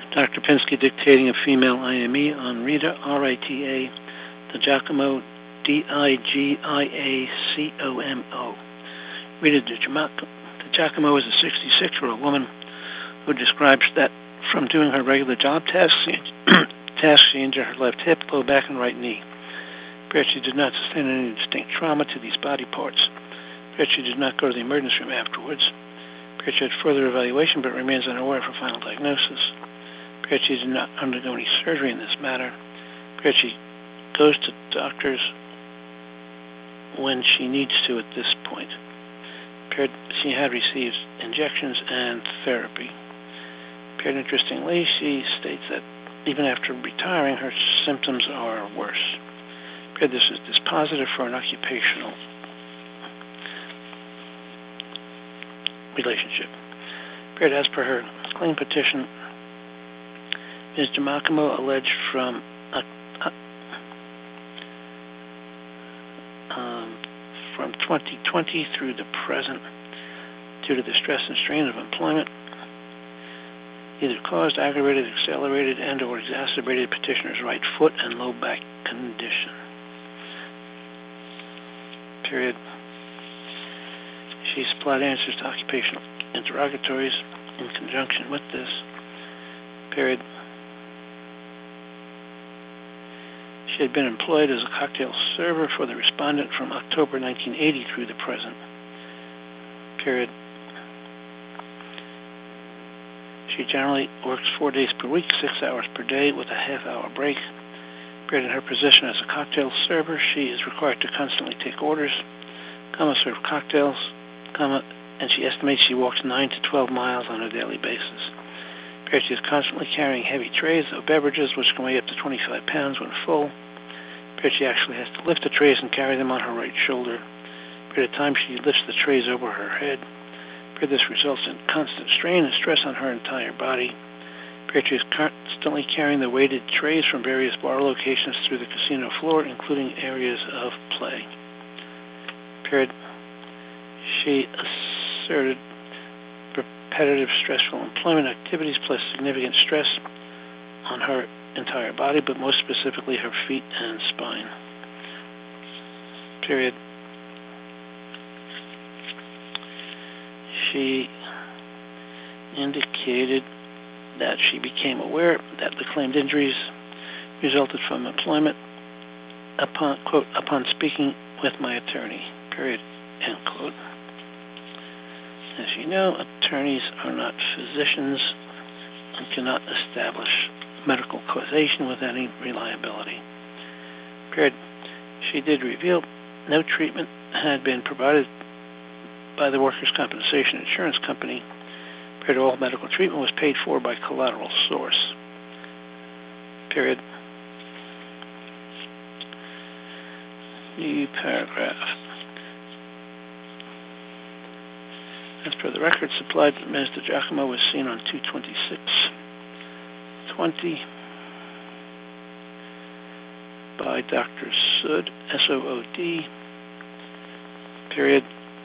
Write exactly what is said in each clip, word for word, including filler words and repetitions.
Doctor Pinsky dictating a female I M E on Rita, R I T A, DiGiacomo, D I G I A C O M O. Rita DiGiacomo is a sixty-six-year-old woman who describes that from doing her regular job tasks, tasks she injured her left hip, low back, and right knee. But she did not sustain any distinct trauma to these body parts. But she did not go to the emergency room afterwards. But she had further evaluation but remains unaware for final diagnosis. But she did not undergo any surgery in this matter. But she goes to doctors when she needs to at this point. She had received injections and therapy. But interestingly, she states that even after retiring, her symptoms are worse. But this is dispositive for an occupational relationship. But as per her claim petition, Miz DiGiacomo alleged from uh, uh, um, from twenty twenty through the present, due to the stress and strain of employment, either caused, aggravated, accelerated, and or exacerbated petitioner's right foot and low back condition. Period. She supplied answers to occupational interrogatories in conjunction with this. Period. She had been employed as a cocktail server for the respondent from October nineteen eighty through the present. Period. She generally works four days per week, six hours per day, with a half-hour break. Period. In her position as a cocktail server, she is required to constantly take orders, comma, serve cocktails, comma, and she estimates she walks nine to twelve miles on a daily basis. Period. She is constantly carrying heavy trays of beverages, which can weigh up to twenty-five pounds when full. Period. She actually has to lift the trays and carry them on her right shoulder. Period. At times, she lifts the trays over her head. Period. This results in constant strain and stress on her entire body. Period. She is constantly carrying the weighted trays from various bar locations through the casino floor, including areas of play. Period. She asserted repetitive, stressful employment activities place significant stress on her entire body, but most specifically her feet and spine. Period. She indicated that she became aware that the claimed injuries resulted from employment upon, quote, upon speaking with my attorney, period, end quote. As you know, attorneys are not physicians and cannot establish medical causation with any reliability. Period. She did reveal no treatment had been provided by the Workers' Compensation Insurance Company. Period. All medical treatment was paid for by collateral source. Period. New paragraph. As per the record supplied, Miz DiGiacomo was seen on two twenty-six twenty by Doctor Sood, S O O D, period.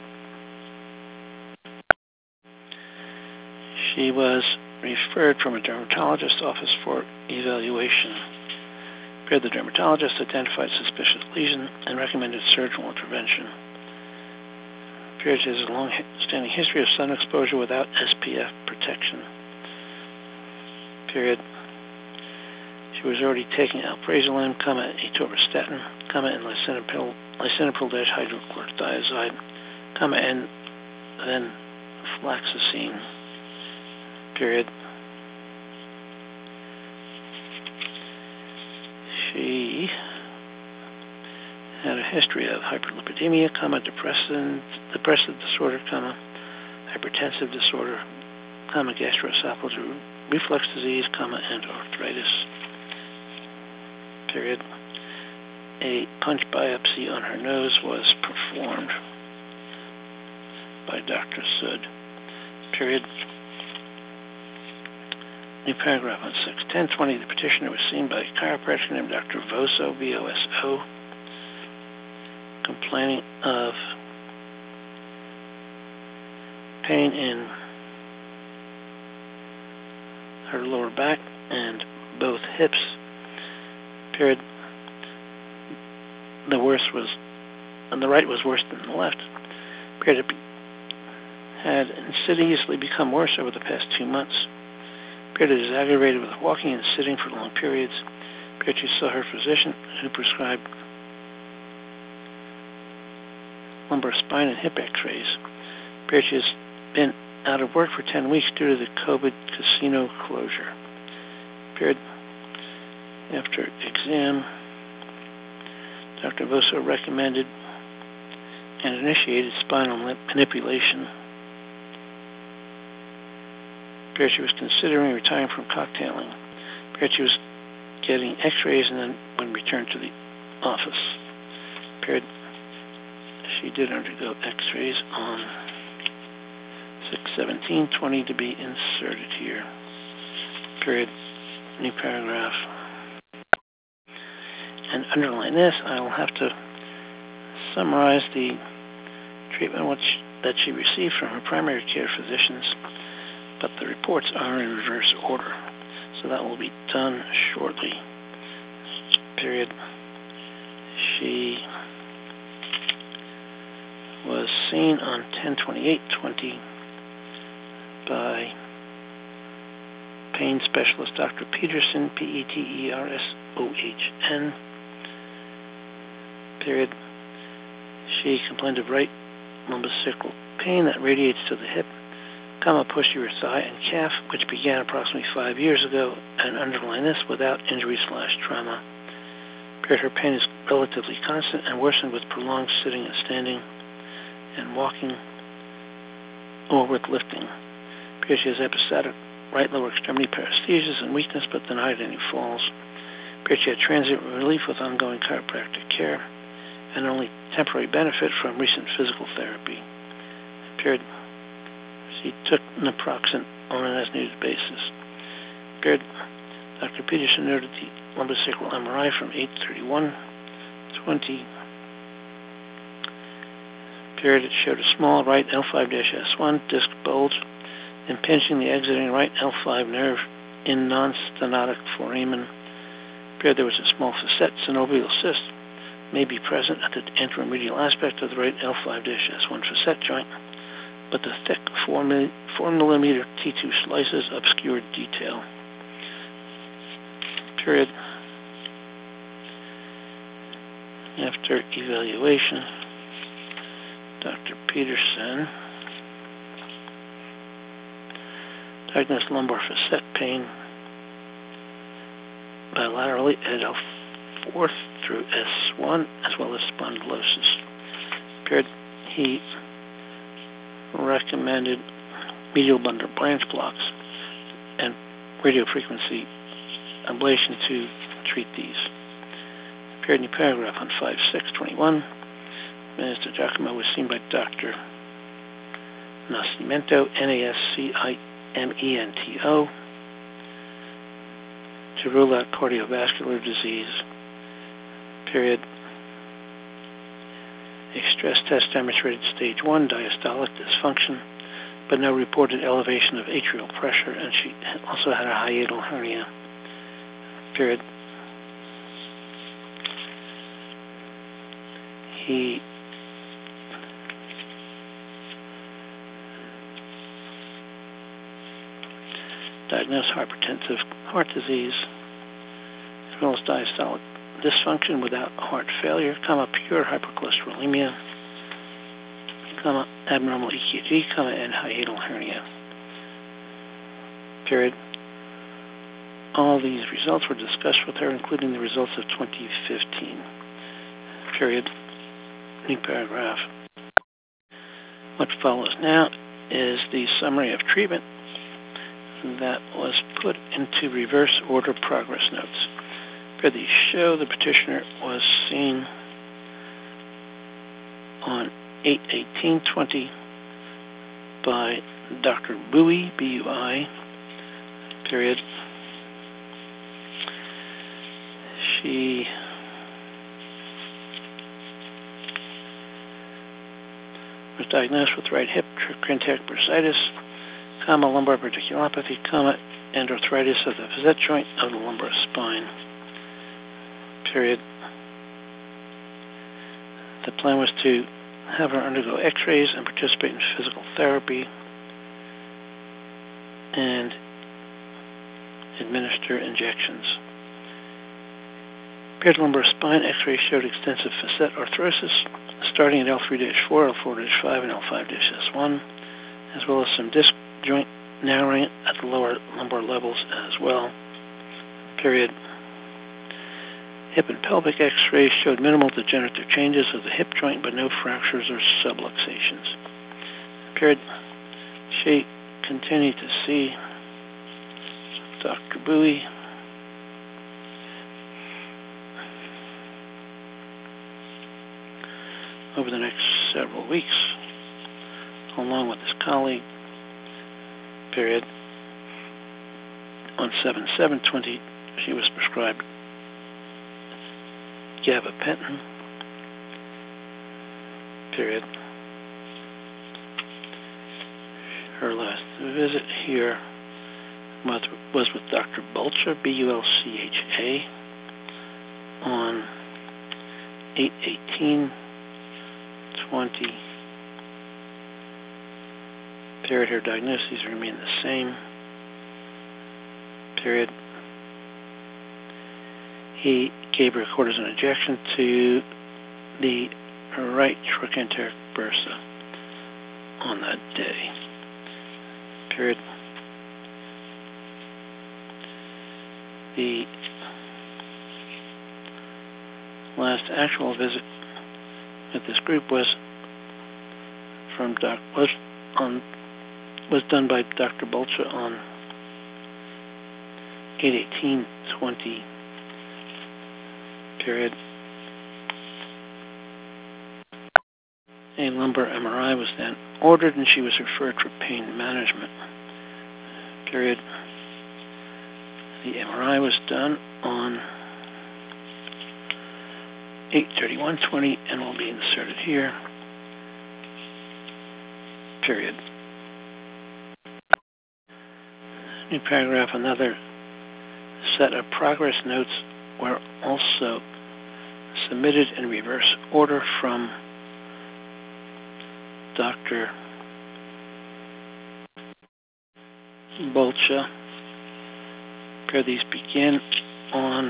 She was referred from a dermatologist's office for evaluation. Period. The dermatologist identified suspicious lesion and recommended surgical intervention. Period. She has a long-standing history of sun exposure without S P F protection. Period. She was already taking alprazolam, comma, atorvastatin, comma, and lisinopril, lisinopril-hydrochlorothiazide, comma, and then flaxacine. Period. She had a history of hyperlipidemia, comma, depressive, depressive disorder, comma, hypertensive disorder, comma, gastroesophageal reflux disease, comma, and arthritis. Period. A punch biopsy on her nose was performed by Doctor Sood. Period. New paragraph on six ten twenty. The petitioner was seen by a chiropractor named Doctor Voso, V O S O, complaining of pain in her lower back, and both hips. Period. The worst was, on the right was worse than the left. Period. It had insidiously become worse over the past two months. Period. It is aggravated with walking and sitting for long periods. Period. She saw her physician, who prescribed lumbar spine and hip x-rays. Period. She has been out of work for ten weeks due to the COVID casino closure. Period. After exam, Doctor Voso recommended and initiated spinal manipulation. Period. She was considering retiring from cocktailing. Period. She was getting x-rays and then when returned to the office. Period. She did undergo x-rays on six seventeen twenty to be inserted here. Period. New paragraph. And underline this, I will have to summarize the treatment which, that she received from her primary care physicians, but the reports are in reverse order, so that will be done shortly. Period. She was seen on ten twenty-eight twenty by pain specialist Doctor Peterson, P E T E R S O H N. Period. She complained of right lumbosacral pain that radiates to the hip, comma, posterior thigh and calf, which began approximately five years ago, and underline this, without injury slash trauma. Period. Her pain is relatively constant and worsened with prolonged sitting and standing and walking or with lifting. Period. She has episodic right lower extremity paresthesias and weakness, but denied any falls. Period. She had transient relief with ongoing chiropractic care and only temporary benefit from recent physical therapy. Period. She took naproxen on an as-needed basis. Period. Doctor Peterson noted the lumbosacral M R I from eight thirty-one twenty. Period. It showed a small right L five S one disc bulge impinging the exiting right L five nerve in non-stenotic foramen. Period. There was a small facet synovial cyst may be present at the anteromedial aspect of the right L five S one facet joint, but the thick four millimeter T two slices obscured detail. Period. After evaluation, Doctor Peterson diagnosed lumbar facet pain bilaterally at L four through S one, as well as spondylosis. Period. He recommended medial bundar branch blocks and radiofrequency ablation to treat these. Period. New paragraph on five six twenty-one. Mister Giacomo was seen by Doctor Nascimento, N A S C I M E N T O, to rule out cardiovascular disease. Period. A stress test demonstrated stage one diastolic dysfunction, but no reported elevation of atrial pressure, and she also had a hiatal hernia. Period. He diagnosed hypertensive heart disease, as well as diastolic dysfunction without heart failure, comma, pure hypercholesterolemia, comma, abnormal E K G, comma, and hiatal hernia. Period. All these results were discussed with her, including the results of twenty fifteen. Period. New paragraph. What follows now is the summary of treatment that was put into reverse order progress notes. For the show, the petitioner was seen on eight eighteen twenty by Doctor Bui, B U I, period. She was diagnosed with right hip trochanteric bursitis, comma, lumbar radiculopathy, comma, and arthritis of the facet joint of the lumbar spine. Period. The plan was to have her undergo x-rays and participate in physical therapy and administer injections. Paired lumbar spine x-ray showed extensive facet arthrosis starting at L three dash four, L four dash five, and L five dash S one, as well as some disc joint narrowing at the lower lumbar levels as well. Period. Hip and pelvic x-rays showed minimal degenerative changes of the hip joint, but no fractures or subluxations. Period. She continued to see Doctor Bowie over the next several weeks, along with his colleague. Period. On seven seven twenty, she was prescribed gabapentin. Period. Her last visit here was with Doctor Bulcha, B U L C H A, on eight eighteen twenty. Period. Her diagnoses remain the same. Period. He gave her a cortisone injection to the right trochanteric bursa on that day. Period. The last actual visit at this group was from doc was on was done by Doctor Bulcha on eight eighteen twenty. Period. A lumbar M R I was then ordered, and she was referred for pain management. Period. The M R I was done on eight thirty-one twenty and will be inserted here. Period. New paragraph. Another set of progress notes were also submitted in reverse order from Doctor Bulcha. These begin on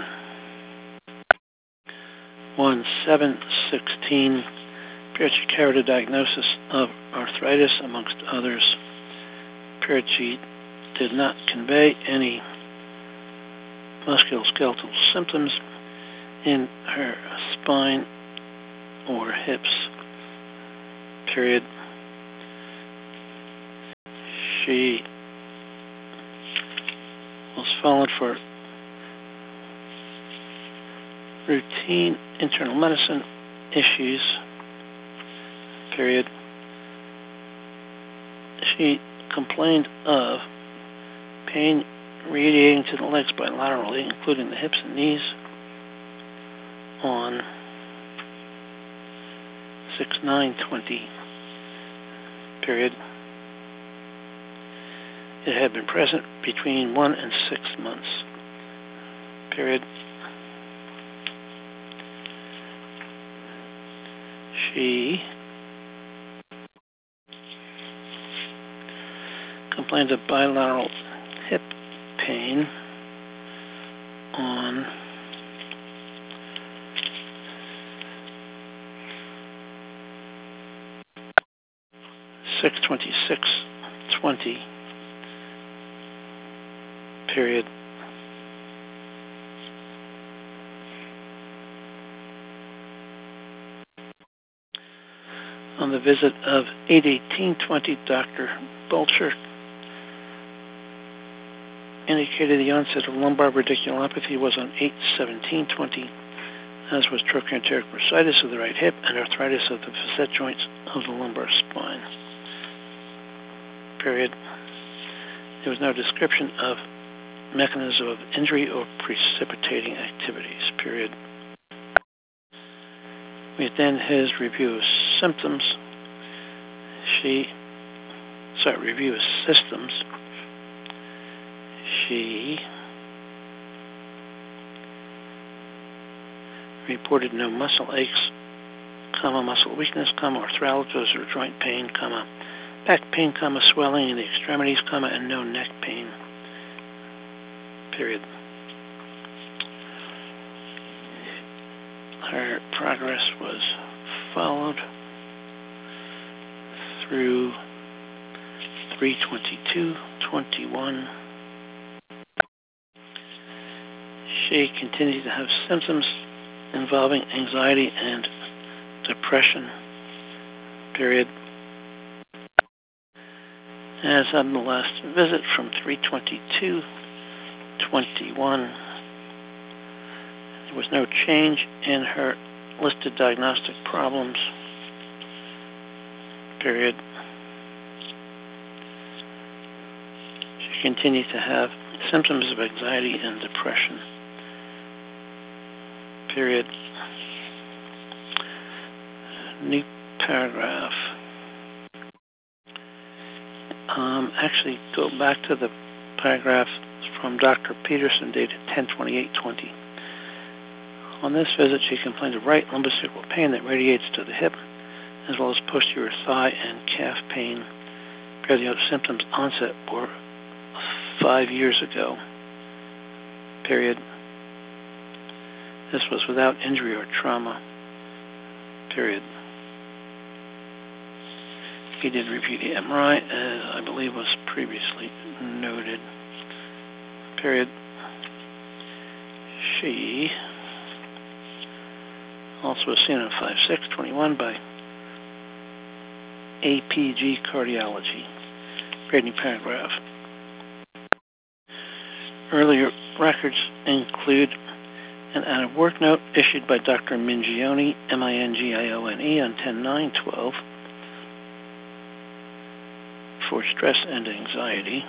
one seven sixteen. She carried a diagnosis of arthritis, amongst others. She did not convey any musculoskeletal symptoms in her spine or hips. Period. She was followed for routine internal medicine issues. Period. She complained of pain radiating to the legs bilaterally, including the hips and knees, on six nine twenty. Period. It had been present between one and six months. Period. She complained of bilateral hip pain on six twenty-six twenty. Period. On the visit of eight eighteen twenty, Doctor Bulcha indicated the onset of lumbar radiculopathy was on eight seventeen twenty, as was trochanteric bursitis of the right hip and arthritis of the facet joints of the lumbar spine. Period. There was no description of mechanism of injury or precipitating activities. Period. We then his review of symptoms. She, sorry, review of systems. She reported no muscle aches, comma, muscle weakness, comma, arthralgias or joint pain, comma, back pain, comma, swelling in the extremities, comma, and no neck pain, period. Her progress was followed through three twenty-two twenty-one. She continued to have symptoms involving anxiety and depression, period. As on the last visit from three twenty-two twenty-one, there was no change in her listed diagnostic problems, period. She continued to have symptoms of anxiety and depression, period. New paragraph. Um, actually, go back to the paragraph from Doctor Peterson dated ten twenty-eight twenty. On this visit, she complained of right lumbosacral pain that radiates to the hip, as well as posterior thigh and calf pain. Period. Symptoms onset were five years ago, period. This was without injury or trauma, period. He did review the M R I, as I believe was previously noted, period. She also was seen on five six twenty-one by A P G Cardiology. Grading paragraph. Earlier records include an out-of-work note issued by Doctor Mingione, M I N G I O N E, on ten nine twelve for stress and anxiety,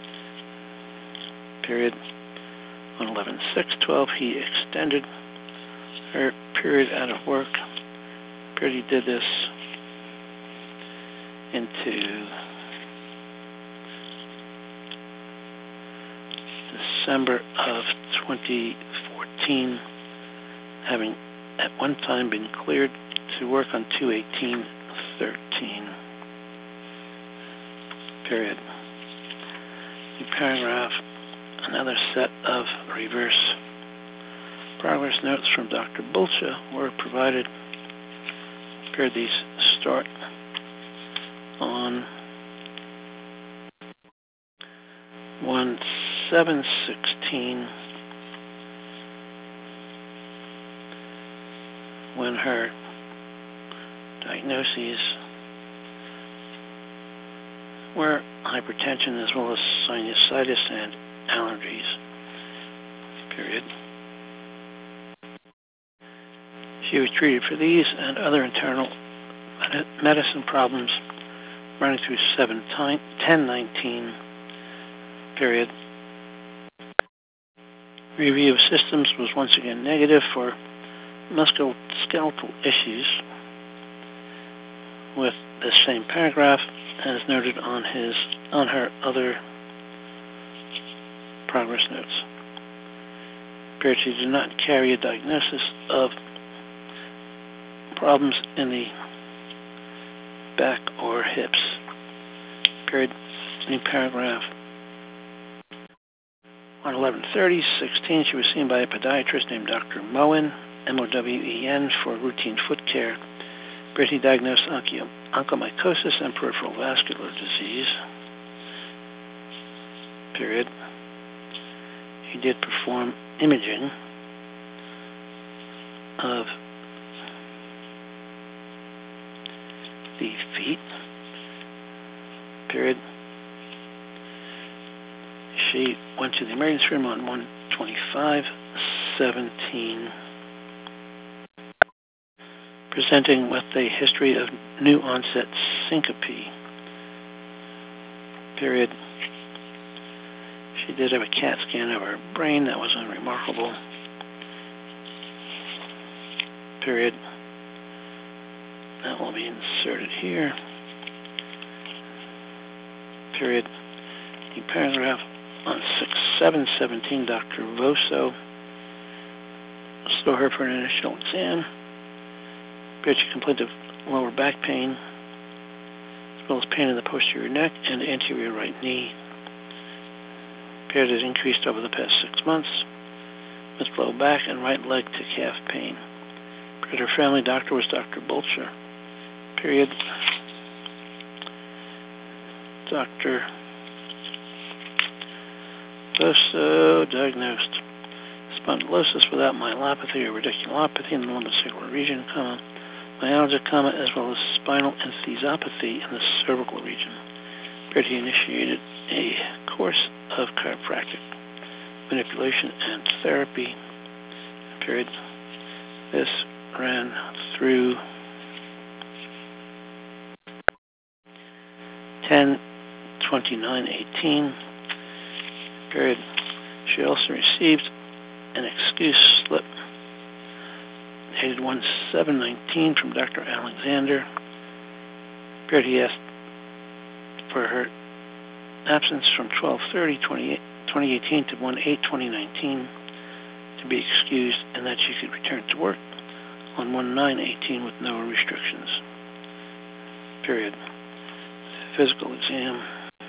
period. On eleven six twelve, he extended her period out of work, period. He did this into December of twenty fourteen, having at one time been cleared to work on two eighteen thirteen, period. The paragraph, another set of reverse progress notes from Doctor Bulcha were provided. Period. These start on one seven sixteen, when her diagnoses were hypertension as well as sinusitis and allergies, period. She was treated for these and other internal medicine problems running through seven ten nineteen, period. Review of systems was once again negative for musculoskeletal issues, with the same paragraph as noted on his on her other progress notes. Period. She did not carry a diagnosis of problems in the back or hips. Period. New paragraph. On eleven thirty sixteen, she was seen by a podiatrist named Doctor Mowen, M O W E N, for routine foot care. He diagnosed onychomycosis and peripheral vascular disease, period. He did perform imaging of the feet, period. She went to the emergency room on one twenty-five seventeen, presenting with a history of new onset syncope, period. She did have a CAT scan of her brain. That was unremarkable, period. That will be inserted here, period. The paragraph On six seven seventeen, Doctor Voso saw her for an initial exam. Appeared she complained of lower back pain, as well as pain in the posterior neck and anterior right knee. Appeared it increased over the past six months, with low back and right leg to calf pain. Appeared her family doctor was Doctor Bolcher. Period. Doctor Voso diagnosed spondylosis without myelopathy or radiculopathy in the lumbosacral region, comma, myalgia, comma, as well as spinal enthesopathy in the cervical region. Appeared he initiated a course of chiropractic manipulation and therapy. Period. This ran through ten twenty-nine eighteen. Period. She also received an excuse slip dated one seven nineteen from Doctor Alexander. Period. He asked for her absence from twelve thirty twenty eighteen to one eight twenty nineteen to be excused, and that she could return to work on one nine eighteen with no restrictions. Period. Physical exam.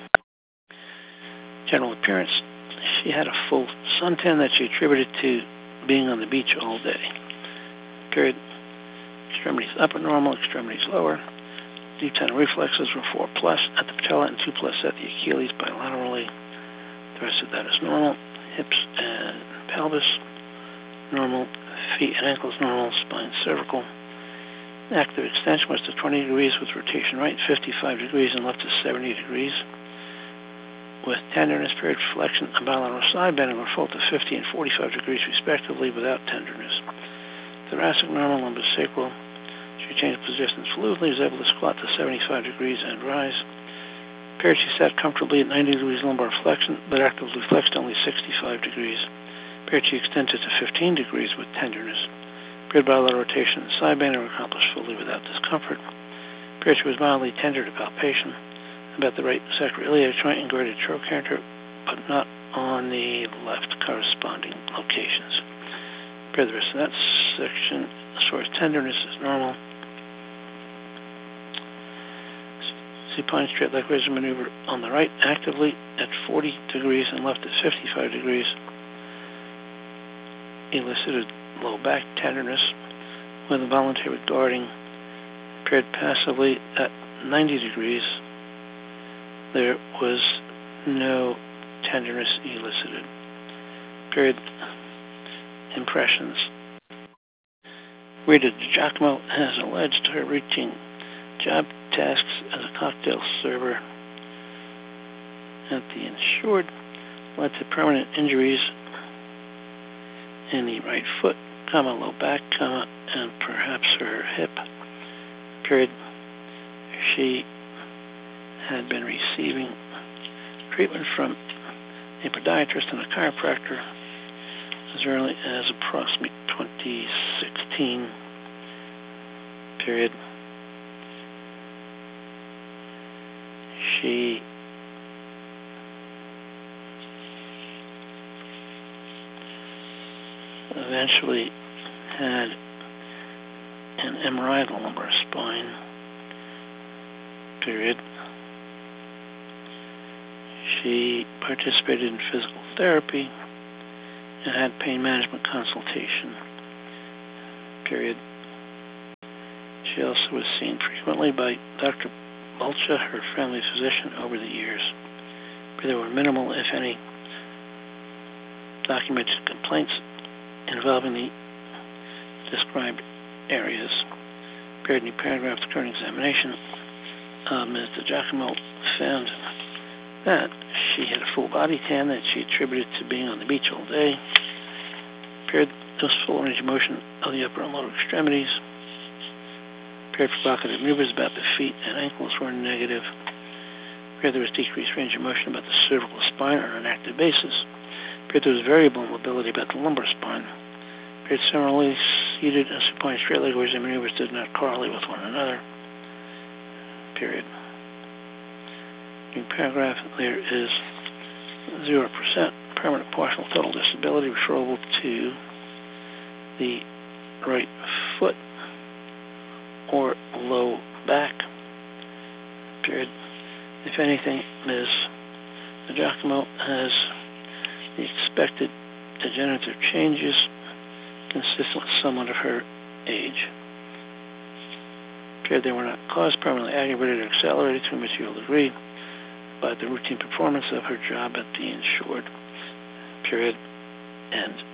General appearance. She had a full suntan that she attributed to being on the beach all day. Period. Extremities upper normal, extremities lower. Deep tendon reflexes were four plus at the patella and two plus at the Achilles bilaterally. The rest of that is normal. Hips and pelvis normal. Feet and ankles normal. Spine cervical. Active extension was to twenty degrees with rotation right, fifty-five degrees, and left to seventy degrees. With tenderness, period, flexion, and bilateral side bending were full to fifty and forty-five degrees respectively without tenderness. Thoracic normal, lumbosacral. She changed positions fluidly, was able to squat to seventy-five degrees and rise. Period, she sat comfortably at ninety degrees lumbar flexion, but actively flexed only sixty-five degrees. Period, she extended to fifteen degrees with tenderness. Period, bilateral rotation and side bending were accomplished fully without discomfort. Period, she was mildly tender to palpation about the right sacroiliac joint and graded trochanter, but not on the left corresponding locations. Period, the rest of that section, as far as tenderness, is normal. Supine straight leg raiser maneuver on the right actively at forty degrees and left at fifty-five degrees. Elicited low back tenderness with involuntary guarding. Period, passively at ninety degrees. There was no tenderness elicited. Period. Impressions. Rita DiGiacomo has alleged her routine job tasks as a cocktail server at the insured led to permanent injuries in the right foot, comma, low back, comma, and perhaps her hip. Period. She had been receiving treatment from a podiatrist and a chiropractor as early as approximately twenty sixteen. Period. She eventually had an M R I of the lumbar spine. Period. She participated in physical therapy and had pain management consultation. Period. She also was seen frequently by Doctor Bolcher, her family physician, over the years. There were minimal, if any, documented complaints involving the described areas. Period. In the paragraph of the current examination, uh, Miz DiGiacomo found that she had a full body tan that she attributed to being on the beach all day. Period. There was full range of motion of the upper and lower extremities. Period. Provocative maneuvers about the feet and ankles were negative. Period. There was decreased range of motion about the cervical spine on an active basis. Period. There was variable mobility about the lumbar spine. Period. Similarly, seated and supine straight leg raising maneuvers did not correlate with one another. Period. In paragraph, there is zero percent permanent partial total disability referable to the right foot or low back. Period. If anything, Miz Giacomo has the expected degenerative changes consistent with someone of her age. Period. They were not caused, permanently aggravated, or accelerated to a material degree by the routine performance of her job at the insured. Period. End.